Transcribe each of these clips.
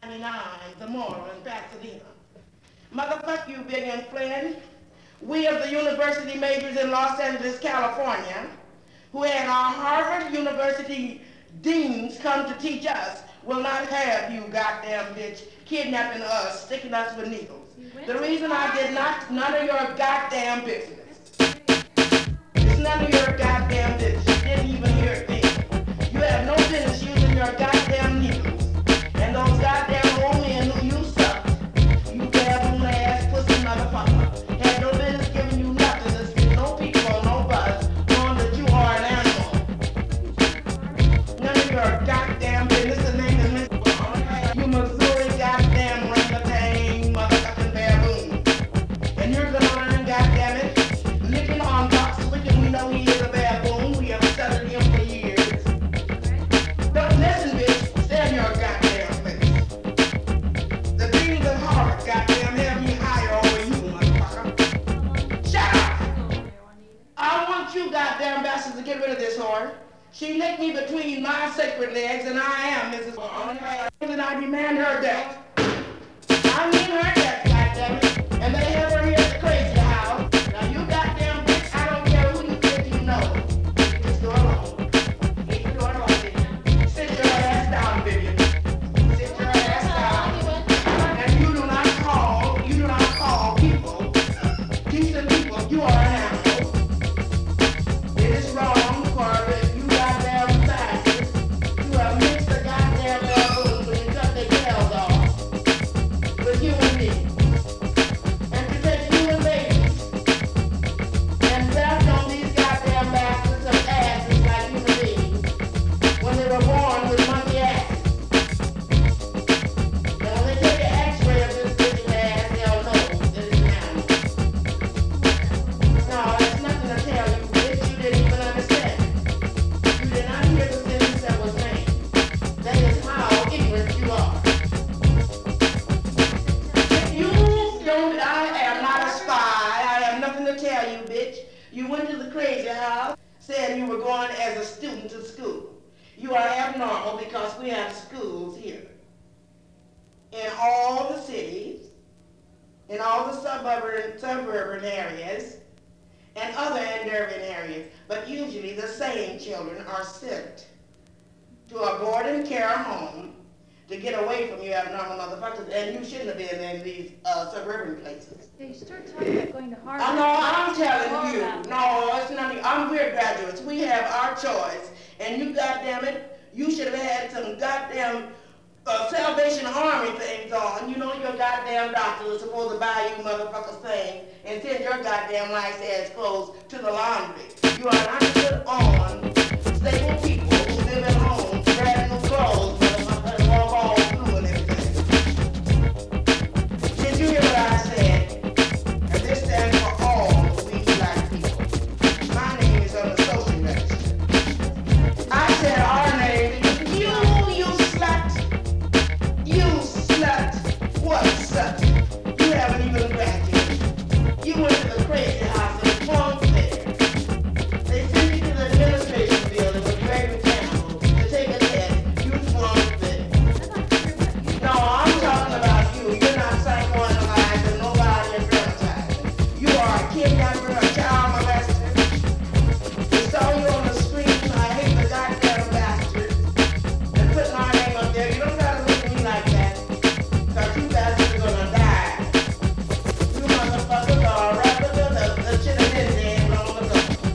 99, the Moral in Pasadena. Motherfuck you, Vivian Flynn. We of the university majors in Los Angeles, California, who had our Harvard University deans come to teach us, will not have you goddamn bitch kidnapping us, sticking us with needles. The reason I did not, none of your goddamn business. It's none of your goddamn business. You didn't even hear it then. You have no business using your goddamn needles. And those goddamn old men who you sucked, you baboon ass pussy motherfucker, had no business giving you nothing to see no people or no buzz, knowing that you are an animal. None of your goddamn business. The name is Miss you Missouri goddamn orangutan motherfucking baboon. And you're gonna learn, goddamn it, licking on box licking. We know he is a baboon. We have studied him for years. Don't listen, bitch. Stay in your goddamn place. The things of Harvard, goddamn, have me higher over you, motherfucker. Shut up! I want you goddamn bastards to get rid of this whore. She licked me between my sacred legs, and I am Mrs. And I demand her death. I mean her death, goddammit. And they have her here at the crazy house. Now you goddamn bitch, I don't care who you think you know. Get this door alone. Get the door alone, Vivian. Sit your ass down, Vivian. Sit your ass down. And you do not call people, decent people, you are an animal. It is wrong for you goddamn scientists. You have mixed the goddamn baboons when you cut their tails off with human beings. And to take human babies and graft on these goddamn bastards of asses like human beings when they were born with monkey asses. And when they take an x-ray of this bitch's ass, they'll know that it's an animal. No, there's nothing to tell you, bitch. You didn't even understand. You did not hear the sentence that was made. That is how ignorant you are. You don't, I am not a spy. I have nothing to tell you, bitch. You went to the crazy house, said you were going as a student to school. You are abnormal because we have schools here. In all the cities, in all the suburban areas, and other urban areas, but usually the same children are sent to a board and care home to get away from you abnormal motherfuckers, and you shouldn't have been in these suburban places. They start talking about going to Harvard. I know, I'm telling you. No, it's not. We're graduates. We have our choice, and you goddamn it, you should have had some goddamn Salvation Army things on. You know your goddamn doctor is supposed to buy you motherfuckers things and send your goddamn nice ass clothes to the laundry. You are not to put on stable people who live at home, brand new clothes, motherfuckers, and walk all through and everything. Did you hear what I said? And this stands for all we black people. My name is on the social register. I said our name. You slut. You slut. What slut? You haven't even graduated. You went to the crazy house and flunked there. They sent you to the administration building with Greg Mechanical to take a test. You flunked there. No, I'm talking about you. You're not psychoanalyzing nobody and dramatizing. You are a kidnapper, a child molester. We saw you on the screen. I hate the goddamn bastards. And put my name up there. You don't gotta look at me like that. Cause you bastards are gonna die. You motherfuckers are a replica that should have been dead long ago.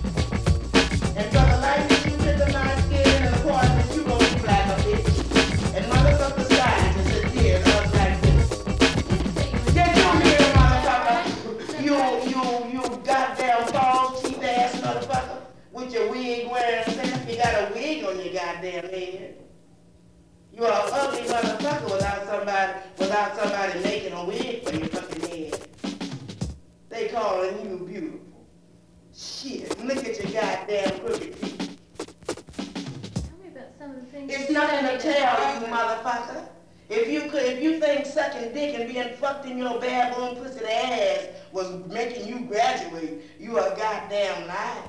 And for the life that you took of my skin and the part that you gonna be like a bitch. And motherfucker scientists that did us like this. Get you here, motherfucker. You goddamn false teeth ass motherfucker. With your wig wearing self. You got a wig on your goddamn head. You are an ugly motherfucker without somebody making a wig for your fucking head. They calling you beautiful. Shit, look at your goddamn crooked feet. Tell me about some of the things. It's nothing to tell you, motherfucker. If you think sucking dick and being fucked in your baboon pussy ass was making you graduate, you a goddamn liar.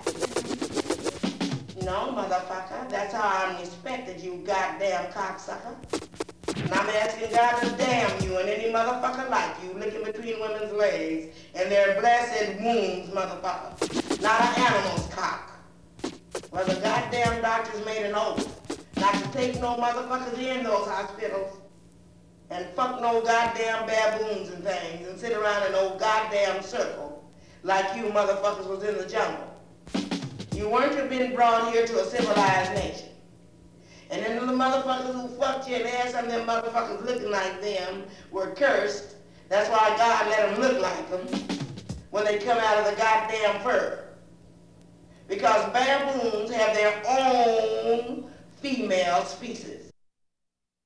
No, motherfucker. That's how I'm respected, you goddamn cocksucker. And I'm asking God to damn you and any motherfucker like you licking between women's legs and their blessed wombs, motherfucker. Not an animal's cock. Well, the goddamn doctors made an oath not to take no motherfuckers in those hospitals and fuck no goddamn baboons and things and sit around in no goddamn circle like you motherfuckers was in the jungle. You weren't to have been brought here to a civilized nation. And then the motherfuckers who fucked you and had some of them motherfuckers looking like them were cursed. That's why God let them look like them when they come out of the goddamn fur. Because baboons have their own female species.